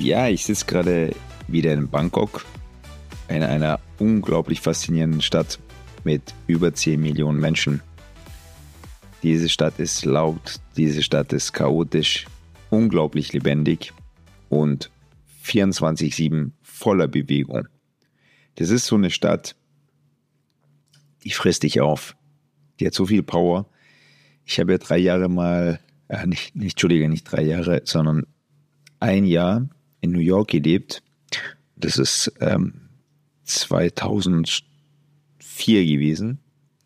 Ja, ich sitze gerade wieder in Bangkok, in einer unglaublich faszinierenden Stadt mit über 10 Millionen Menschen. Diese Stadt ist laut, diese Stadt ist chaotisch, unglaublich lebendig und 24/7 voller Bewegung. Das ist so eine Stadt, die frisst dich auf. Die hat so viel Power. Ich habe ja 3 Jahre mal, nicht 3 Jahre, sondern ein Jahr in New York gelebt. Das ist 2004 gewesen.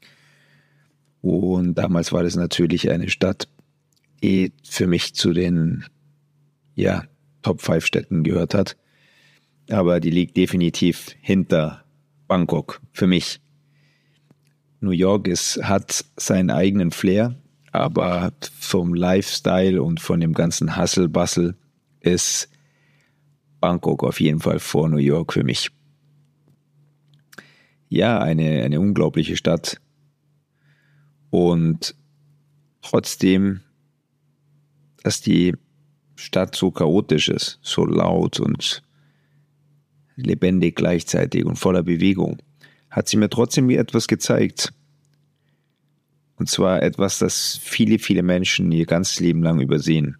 Und damals war das natürlich eine Stadt, die für mich zu den Top 5 Städten gehört hat. Aber die liegt definitiv hinter Bangkok für mich. New York hat seinen eigenen Flair, aber vom Lifestyle und von dem ganzen Hustle-Bustle ist Bangkok auf jeden Fall vor New York für mich. Ja, eine unglaubliche Stadt. Und trotzdem, dass die Stadt so chaotisch ist, so laut und lebendig gleichzeitig und voller Bewegung, hat sie mir trotzdem etwas gezeigt. Und zwar etwas, das viele, viele Menschen ihr ganzes Leben lang übersehen.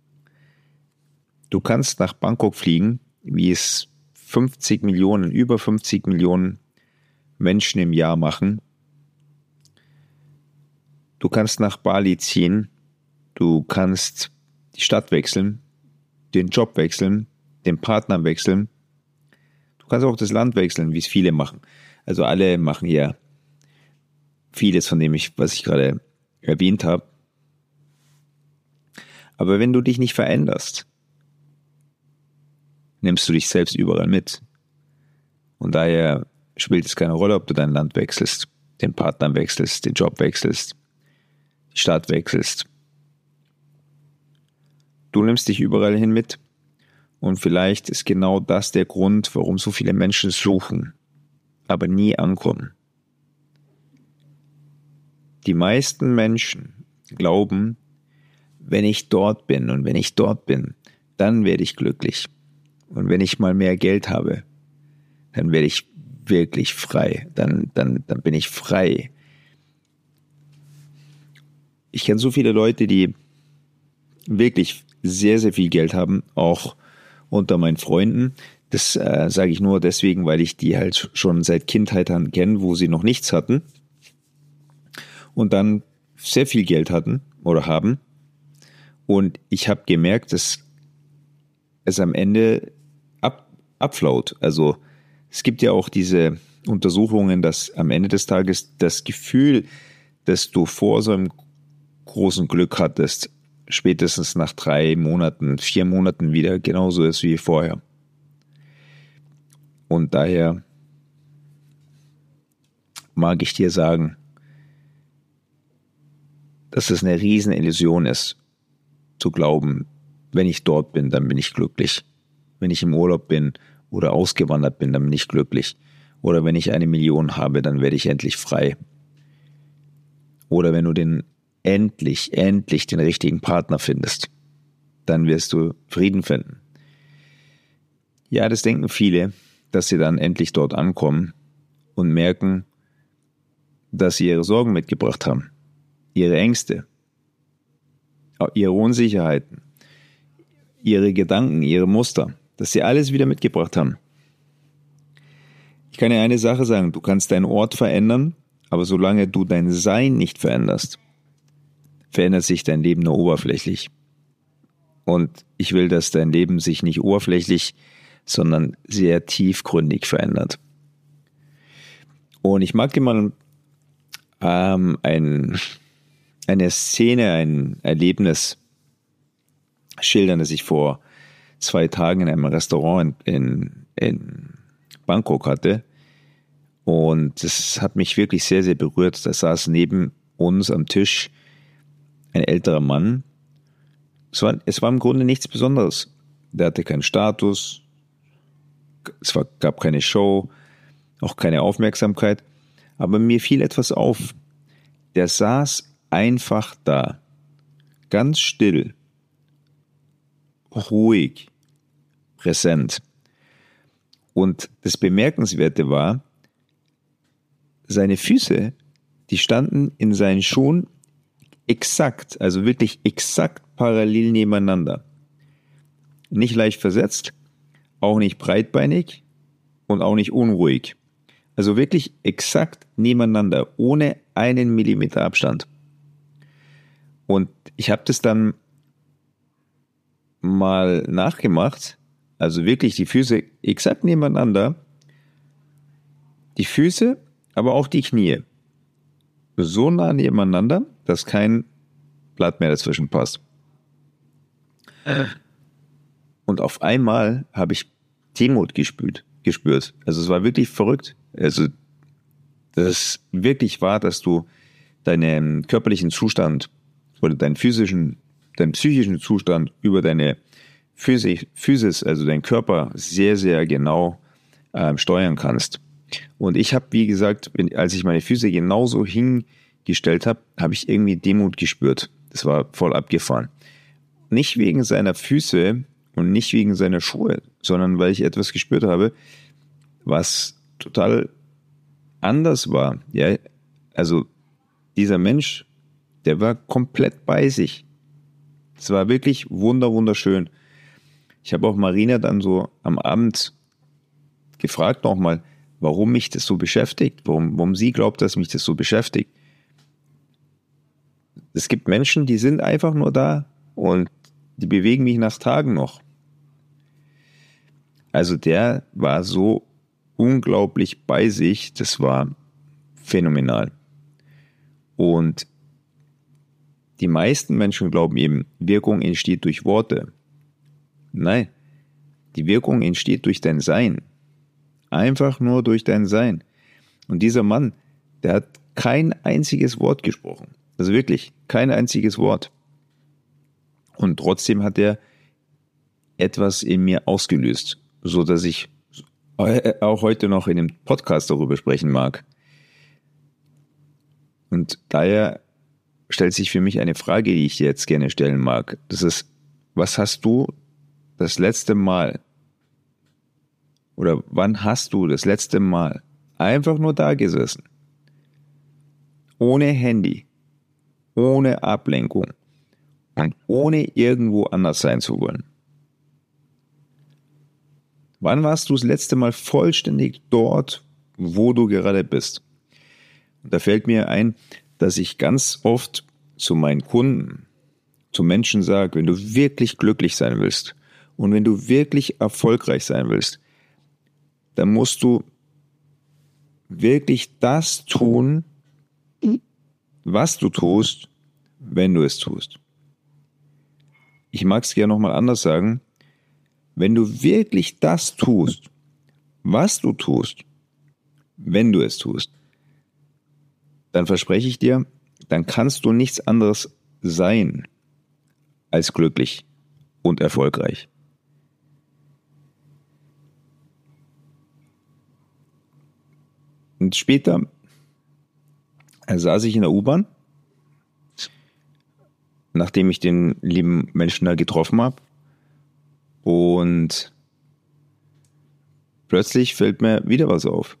Du kannst nach Bangkok fliegen, wie es über 50 Millionen Menschen im Jahr machen. Du kannst nach Bali ziehen, du kannst die Stadt wechseln, den Job wechseln, den Partner wechseln. Du kannst auch das Land wechseln, wie es viele machen. Also alle machen hier vieles von dem, was ich gerade erwähnt habe. Aber wenn du dich nicht veränderst, nimmst du dich selbst überall mit. Und daher spielt es keine Rolle, ob du dein Land wechselst, den Partner wechselst, den Job wechselst, die Stadt wechselst. Du nimmst dich überall hin mit. Und vielleicht ist genau das der Grund, warum so viele Menschen suchen, aber nie ankommen. Die meisten Menschen glauben, wenn ich dort bin und wenn ich dort bin, dann werde ich glücklich. Und wenn ich mal mehr Geld habe, dann werde ich wirklich frei. Dann bin ich frei. Ich kenne so viele Leute, die wirklich sehr, sehr viel Geld haben, auch unter meinen Freunden. Das sage ich nur deswegen, weil ich die halt schon seit Kindheit an kenne, wo sie noch nichts hatten und dann sehr viel Geld hatten oder haben. Und ich habe gemerkt, dass es am Ende abflaut. Also es gibt ja auch diese Untersuchungen, dass am Ende des Tages das Gefühl, das du vor so einem großen Glück hattest, spätestens nach 3 Monaten, 4 Monaten wieder genauso ist wie vorher. Und daher mag ich dir sagen, dass es eine riesen Illusion ist, zu glauben, wenn ich dort bin, dann bin ich glücklich. Wenn ich im Urlaub bin oder ausgewandert bin, dann bin ich glücklich. Oder wenn ich 1 Million habe, dann werde ich endlich frei. Oder wenn du endlich den richtigen Partner findest, dann wirst du Frieden finden. Ja, das denken viele, dass sie dann endlich dort ankommen und merken, dass sie ihre Sorgen mitgebracht haben, ihre Ängste, ihre Unsicherheiten, ihre Gedanken, ihre Muster, dass sie alles wieder mitgebracht haben. Ich kann dir eine Sache sagen, du kannst deinen Ort verändern, aber solange du dein Sein nicht veränderst, verändert sich dein Leben nur oberflächlich. Und ich will, dass dein Leben sich nicht oberflächlich, sondern sehr tiefgründig verändert. Und ich mag dir mal eine Szene, ein Erlebnis schildern, das ich vor 2 Tagen in einem Restaurant in Bangkok hatte. Und das hat mich wirklich sehr, sehr berührt. Da saß neben uns am Tisch ein älterer Mann. Es war im Grunde nichts Besonderes. Der hatte keinen Status, gab keine Show, auch keine Aufmerksamkeit. Aber mir fiel etwas auf. Der saß einfach da, ganz still, ruhig, präsent. Und das Bemerkenswerte war, seine Füße, die standen in seinen Schuhen exakt, also wirklich exakt parallel nebeneinander. Nicht leicht versetzt, auch nicht breitbeinig und auch nicht unruhig. Also wirklich exakt nebeneinander, ohne einen Millimeter Abstand. Und ich habe das dann mal nachgemacht, also wirklich die Füße exakt nebeneinander, die Füße, aber auch die Knie. So nah nebeneinander, dass kein Blatt mehr dazwischen passt. Und auf einmal habe ich Demut gespürt. Also es war wirklich verrückt. Also das wirklich war, dass du deinen körperlichen Zustand oder deinen psychischen Zustand über deine Physis, also deinen Körper sehr, sehr genau steuern kannst. Und ich habe, wie gesagt, als ich meine Füße genauso hingestellt habe, habe ich irgendwie Demut gespürt. Das war voll abgefahren. Nicht wegen seiner Füße und nicht wegen seiner Schuhe, sondern weil ich etwas gespürt habe, was total anders war. Ja, also dieser Mensch, der war komplett bei sich. Es war wirklich wunderschön. Ich habe auch Marina dann so am Abend gefragt nochmal, warum mich das so beschäftigt, warum sie glaubt, dass mich das so beschäftigt. Es gibt Menschen, die sind einfach nur da und die bewegen mich nach Tagen noch. Also der war so unglaublich bei sich, das war phänomenal. Und die meisten Menschen glauben eben, Wirkung entsteht durch Worte. Nein, die Wirkung entsteht durch dein Sein. Einfach nur durch dein Sein. Und dieser Mann, der hat kein einziges Wort gesprochen. Also wirklich, kein einziges Wort. Und trotzdem hat er etwas in mir ausgelöst, so dass ich auch heute noch in dem Podcast darüber sprechen mag. Und daher stellt sich für mich eine Frage, die ich dir jetzt gerne stellen mag. Das ist, was hast du das letzte Mal oder wann hast du das letzte Mal einfach nur da gesessen? Ohne Handy, ohne Ablenkung und ohne irgendwo anders sein zu wollen. Wann warst du das letzte Mal vollständig dort, wo du gerade bist? Und da fällt mir ein, dass ich ganz oft zu meinen Kunden, zu Menschen sage, wenn du wirklich glücklich sein willst und wenn du wirklich erfolgreich sein willst, dann musst du wirklich das tun, was du tust, wenn du es tust. Ich mag es gerne nochmal anders sagen. Wenn du wirklich das tust, was du tust, wenn du es tust, dann verspreche ich dir, dann kannst du nichts anderes sein als glücklich und erfolgreich. Und später saß ich in der U-Bahn, nachdem ich den lieben Menschen da getroffen habe, und plötzlich fällt mir wieder was auf.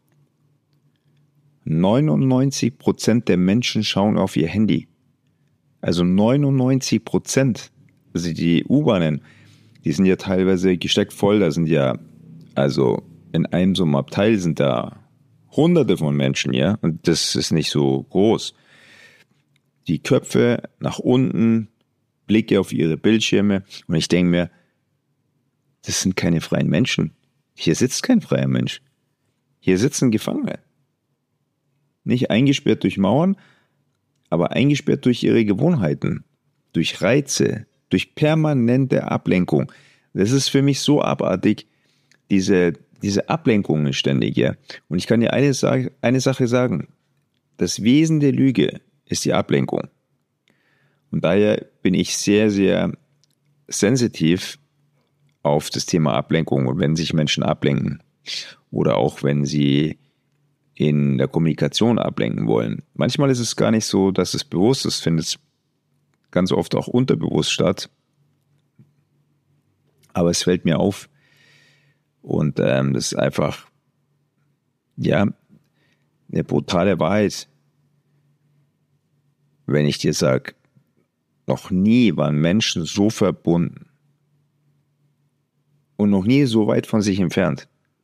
99% der Menschen schauen auf ihr Handy. Also 99%. Also die U-Bahnen, die sind ja teilweise gesteckt voll. Da sind ja, also in einem so einem Abteil sind da Hunderte von Menschen, ja. Und das ist nicht so groß. Die Köpfe nach unten, Blicke auf ihre Bildschirme. Und ich denke mir, das sind keine freien Menschen. Hier sitzt kein freier Mensch. Hier sitzen Gefangene. Nicht eingesperrt durch Mauern, aber eingesperrt durch ihre Gewohnheiten, durch Reize, durch permanente Ablenkung. Das ist für mich so abartig, diese Ablenkungen ständig. Ja. Und ich kann dir eine Sache sagen. Das Wesen der Lüge ist die Ablenkung. Und daher bin ich sehr, sehr sensitiv auf das Thema Ablenkung und wenn sich Menschen ablenken oder auch wenn sie in der Kommunikation ablenken wollen. Manchmal ist es gar nicht so, dass es bewusst ist, findet ganz oft auch unterbewusst statt. Aber es fällt mir auf, Und das ist einfach, ja, eine brutale Wahrheit. Wenn ich dir sage, noch nie waren Menschen so verbunden und noch nie so weit von sich entfernt.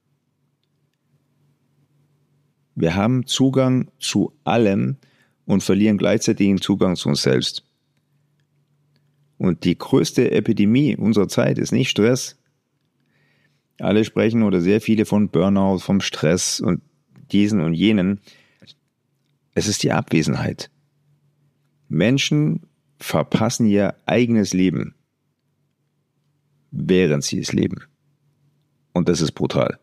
Wir haben Zugang zu allem und verlieren gleichzeitig den Zugang zu uns selbst. Und die größte Epidemie unserer Zeit ist nicht Stress. Alle sprechen oder sehr viele von Burnout, vom Stress und diesen und jenen. Es ist die Abwesenheit. Menschen verpassen ihr eigenes Leben, während sie es leben. Und das ist brutal.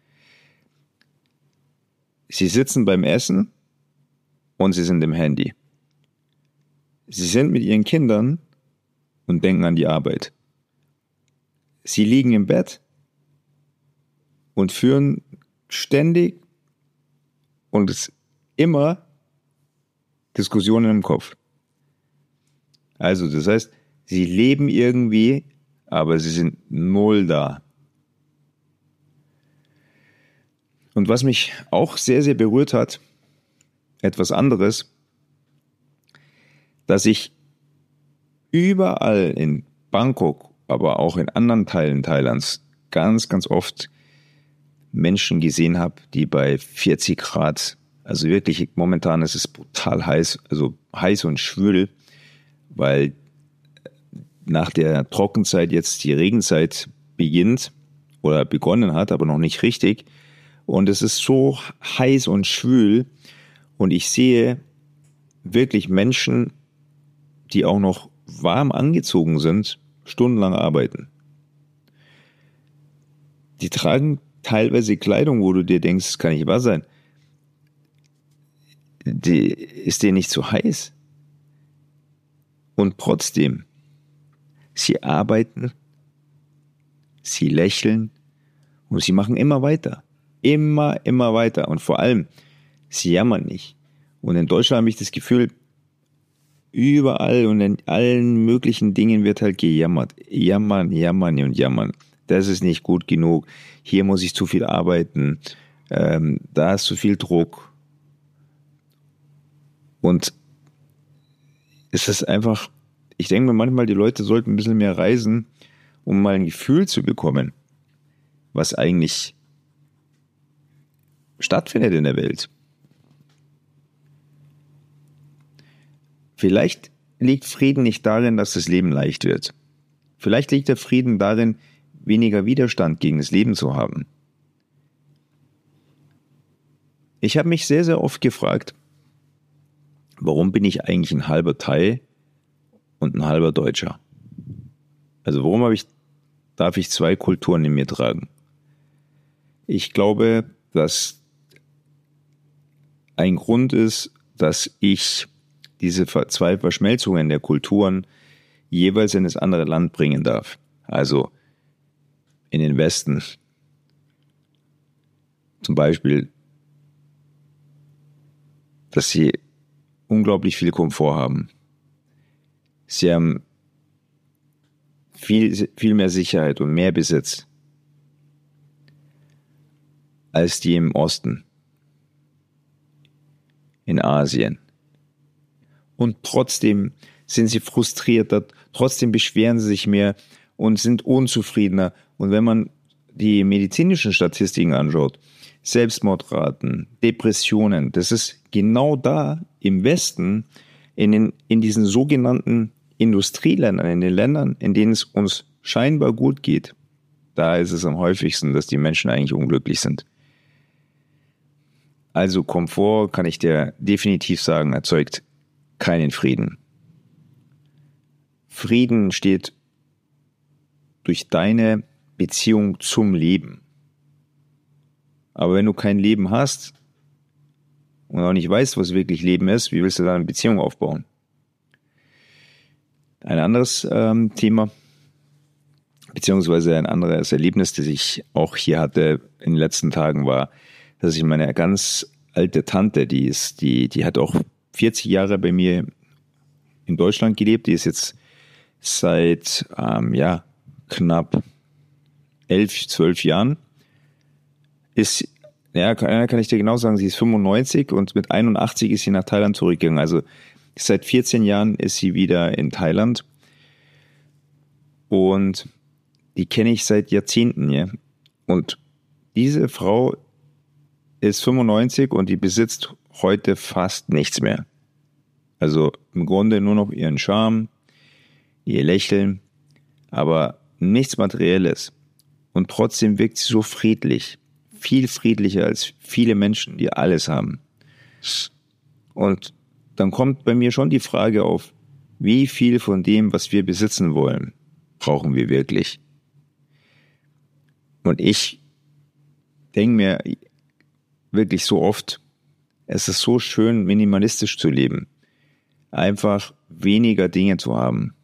Sie sitzen beim Essen und sie sind im Handy. Sie sind mit ihren Kindern und denken an die Arbeit. Sie liegen im Bett und führen ständig und immer Diskussionen im Kopf. Also das heißt, sie leben irgendwie, aber sie sind null da. Und was mich auch sehr, sehr berührt hat, etwas anderes, dass ich überall in Bangkok, aber auch in anderen Teilen Thailands ganz, ganz oft Menschen gesehen habe, die bei 40 Grad, also wirklich momentan ist es brutal heiß, also heiß und schwül, weil nach der Trockenzeit jetzt die Regenzeit beginnt oder begonnen hat, aber noch nicht richtig. Und es ist so heiß und schwül und ich sehe wirklich Menschen, die auch noch warm angezogen sind, stundenlang arbeiten. Die tragen teilweise Kleidung, wo du dir denkst, das kann nicht wahr sein. Ist denen nicht zu heiß? Und trotzdem, sie arbeiten, sie lächeln und sie machen immer weiter. Immer weiter. Und vor allem, sie jammern nicht. Und in Deutschland habe ich das Gefühl, überall und in allen möglichen Dingen wird halt gejammert. Jammern. Das ist nicht gut genug. Hier muss ich zu viel arbeiten. Da ist zu viel Druck. Und es ist einfach, ich denke mir manchmal, die Leute sollten ein bisschen mehr reisen, um mal ein Gefühl zu bekommen, was eigentlich stattfindet in der Welt. Vielleicht liegt Frieden nicht darin, dass das Leben leicht wird. Vielleicht liegt der Frieden darin, weniger Widerstand gegen das Leben zu haben. Ich habe mich sehr, sehr oft gefragt, warum bin ich eigentlich ein halber Thai und ein halber Deutscher? Also warum darf ich zwei Kulturen in mir tragen? Ich glaube, dass ein Grund ist, dass ich diese zwei Verschmelzungen der Kulturen jeweils in das andere Land bringen darf. Also in den Westen. Zum Beispiel, dass sie unglaublich viel Komfort haben. Sie haben viel mehr Sicherheit und mehr Besitz als die im Osten, in Asien. Und trotzdem sind sie frustrierter, trotzdem beschweren sie sich mehr und sind unzufriedener. Und wenn man die medizinischen Statistiken anschaut, Selbstmordraten, Depressionen, das ist genau da im Westen, in diesen sogenannten Industrieländern, in den Ländern, in denen es uns scheinbar gut geht. Da ist es am häufigsten, dass die Menschen eigentlich unglücklich sind. Also Komfort, kann ich dir definitiv sagen, erzeugt keinen Frieden. Frieden steht durch deine Beziehung zum Leben. Aber wenn du kein Leben hast und auch nicht weißt, was wirklich Leben ist, wie willst du da eine Beziehung aufbauen? Ein anderes Thema, beziehungsweise ein anderes Erlebnis, das ich auch hier hatte in den letzten Tagen, war, dass ich meine ganz alte Tante, die hat auch 40 Jahre bei mir in Deutschland gelebt, die ist jetzt seit knapp 11, 12 Jahren kann ich dir genau sagen, sie ist 95 und mit 81 ist sie nach Thailand zurückgegangen. Also seit 14 Jahren ist sie wieder in Thailand und die kenne ich seit Jahrzehnten, ja. Und diese Frau ist 95 und die besitzt heute fast nichts mehr. Also im Grunde nur noch ihren Charme, ihr Lächeln, aber nichts Materielles. Und trotzdem wirkt sie so friedlich. Viel friedlicher als viele Menschen, die alles haben. Und dann kommt bei mir schon die Frage auf, wie viel von dem, was wir besitzen wollen, brauchen wir wirklich? Und ich denke mir wirklich so oft, es ist so schön, minimalistisch zu leben. Einfach weniger Dinge zu haben.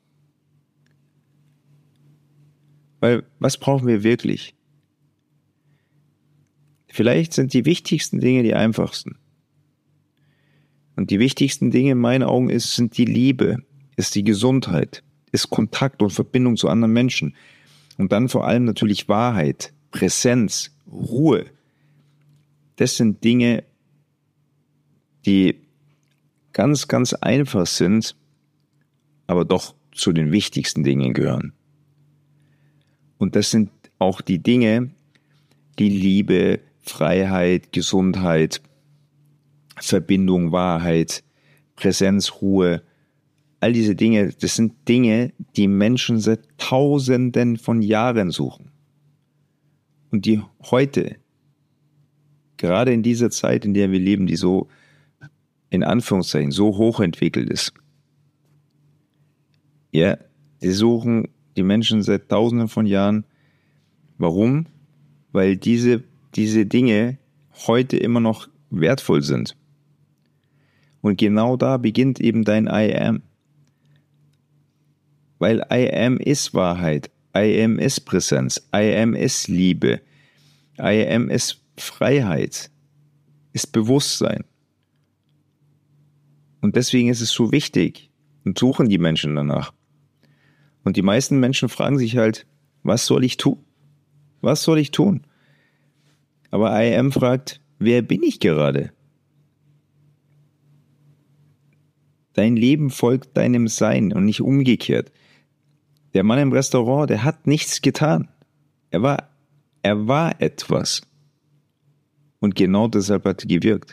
Weil, was brauchen wir wirklich? Vielleicht sind die wichtigsten Dinge die einfachsten. Und die wichtigsten Dinge in meinen Augen sind die Liebe, ist die Gesundheit, ist Kontakt und Verbindung zu anderen Menschen. Und dann vor allem natürlich Wahrheit, Präsenz, Ruhe. Das sind Dinge, die ganz, ganz einfach sind, aber doch zu den wichtigsten Dingen gehören. Und das sind auch die Dinge, die Liebe, Freiheit, Gesundheit, Verbindung, Wahrheit, Präsenz, Ruhe, all diese Dinge, das sind Dinge, die Menschen seit Tausenden von Jahren suchen. Und die heute, gerade in dieser Zeit, in der wir leben, die so, in Anführungszeichen, so hochentwickelt ist, ja, die suchen die Menschen seit Tausenden von Jahren. Warum? Weil diese Dinge heute immer noch wertvoll sind. Und genau da beginnt eben dein I Am. Weil I Am ist Wahrheit, I Am ist Präsenz, I Am ist Liebe, I Am ist Freiheit, ist Bewusstsein. Und deswegen ist es so wichtig und suchen die Menschen danach. Und die meisten Menschen fragen sich halt, was soll ich tun? Was soll ich tun? Aber I Am fragt, wer bin ich gerade? Dein Leben folgt deinem Sein und nicht umgekehrt. Der Mann im Restaurant, der hat nichts getan. Er war etwas. Und genau deshalb hat er gewirkt.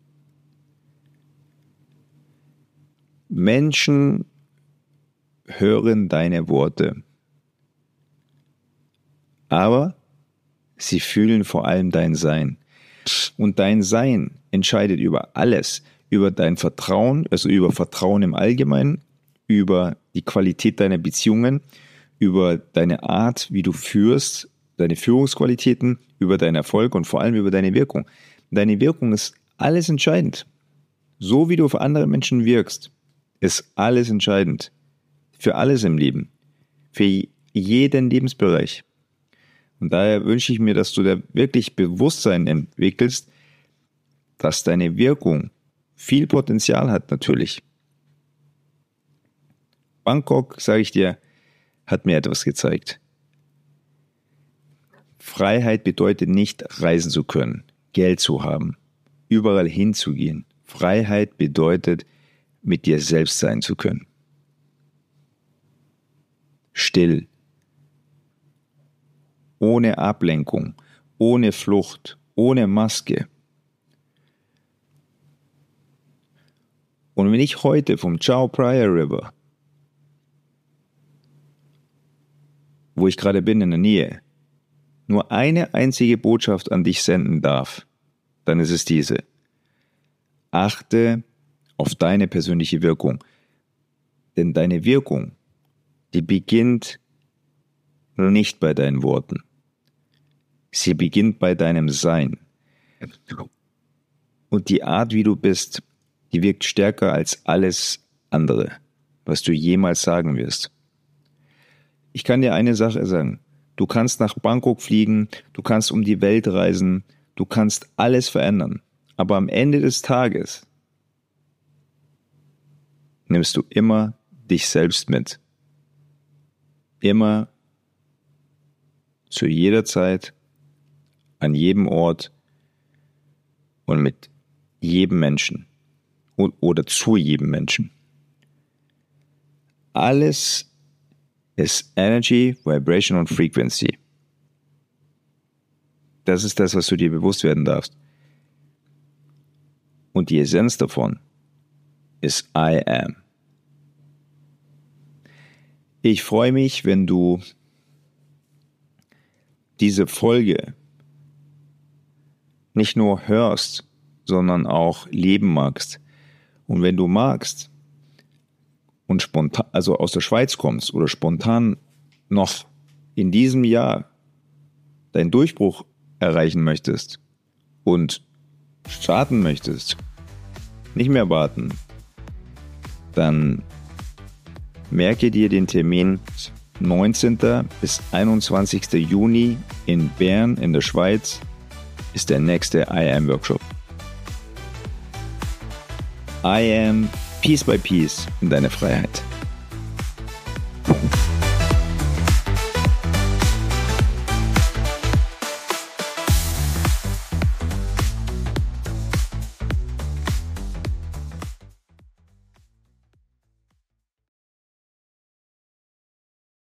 Menschen hören deine Worte. Aber sie fühlen vor allem dein Sein. Und dein Sein entscheidet über alles. Über dein Vertrauen, also über Vertrauen im Allgemeinen, über die Qualität deiner Beziehungen, über deine Art, wie du führst, deine Führungsqualitäten, über deinen Erfolg und vor allem über deine Wirkung. Deine Wirkung ist alles entscheidend. So wie du auf andere Menschen wirkst, ist alles entscheidend. Für alles im Leben. Für jeden Lebensbereich. Und daher wünsche ich mir, dass du da wirklich Bewusstsein entwickelst, dass deine Wirkung viel Potenzial hat natürlich. Bangkok, sage ich dir, hat mir etwas gezeigt. Freiheit bedeutet nicht, reisen zu können, Geld zu haben, überall hinzugehen. Freiheit bedeutet, mit dir selbst sein zu können. Still. Ohne Ablenkung, ohne Flucht, ohne Maske. Und wenn ich heute vom Chao Phraya River, wo ich gerade bin in der Nähe, nur eine einzige Botschaft an dich senden darf, dann ist es diese. Achte auf deine persönliche Wirkung. Denn deine Wirkung, die beginnt nicht bei deinen Worten. Sie beginnt bei deinem Sein. Und die Art, wie du bist, die wirkt stärker als alles andere, was du jemals sagen wirst. Ich kann dir eine Sache sagen. Du kannst nach Bangkok fliegen, du kannst um die Welt reisen, du kannst alles verändern. Aber am Ende des Tages nimmst du immer dich selbst mit. Immer, zu jeder Zeit, an jedem Ort, und mit jedem Menschen oder zu jedem Menschen. Alles ist Energy, Vibration und Frequency. Das ist das, was du dir bewusst werden darfst. Und die Essenz davon ist I am. Ich freue mich, wenn du diese Folge nicht nur hörst, sondern auch leben magst. Und wenn du magst und spontan, also aus der Schweiz kommst oder spontan noch in diesem Jahr deinen Durchbruch erreichen möchtest und starten möchtest, nicht mehr warten, dann merke dir den Termin 19. bis 21. Juni in Bern in der Schweiz ist der nächste I Am Workshop. I Am Piece by Piece in deine Freiheit.